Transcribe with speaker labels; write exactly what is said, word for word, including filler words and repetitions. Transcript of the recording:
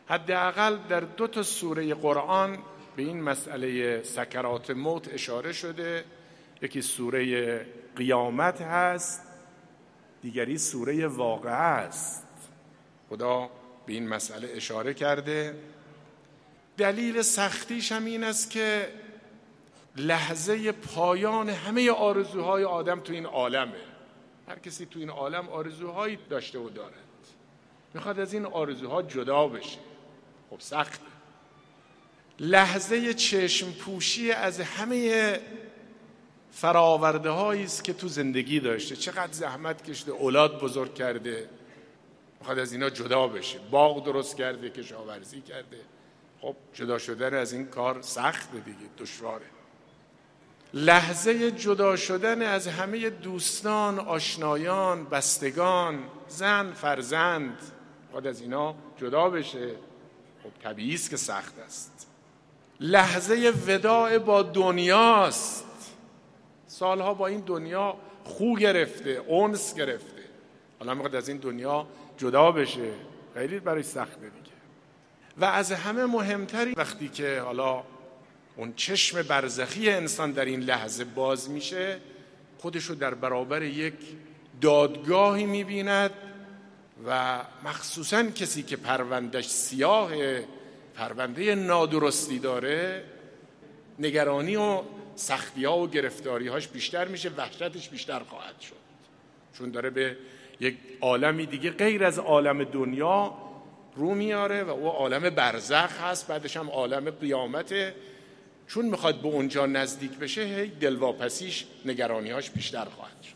Speaker 1: حداقل در دو تا سوره قرآن به این مسئله سکرات موت اشاره شده. یکی سوره قیامت هست، دیگری سوره واقعه است. خدا به این مسئله اشاره کرده. دلیل سختیش هم این است که لحظه پایان همه آرزوهای آدم تو این عالمه. هر کسی تو این عالم آرزوهایی داشته و دارد، میخواد از این آرزوها جدا بشه. خب سخته. لحظه چشم پوشی از همه فراورده هایی است که تو زندگی داشته، چقدر زحمت کشیده، اولاد بزرگ کرده، میخواد از اینا جدا بشه. باغ درست کرده، کشاورزی کرده. خب جدا شدن از این کار سخته دیگه، دشواره. لحظه جدا شدن از همه دوستان، آشنایان، بستگان، زن، فرزند، میخواد از اینا جدا بشه. خب طبیعی است که سخت است. لحظه وداع با دنیاست. سالها با این دنیا خو گرفته، انس گرفته، حالا میخواد از این دنیا جدا بشه. خیلی برای سخته دیگه. و از همه مهمتری وقتی که حالا اون چشم برزخی انسان در این لحظه باز میشه، خودشو در برابر یک دادگاهی میبیند و مخصوصاً کسی که پروندهش سیاه، پرونده نادرستی داره، نگرانی و سختی‌ها و گرفتاری‌هاش بیشتر میشه، وحشتش بیشتر خواهد شد، چون داره به یک عالمی دیگه غیر از عالم دنیا رو میاره و او عالم برزخ هست، بعدش هم عالم قیامته. چون میخواد به اونجا نزدیک بشه، هی دلواپسیش، نگرانی‌هاش بیشتر خواهد شد.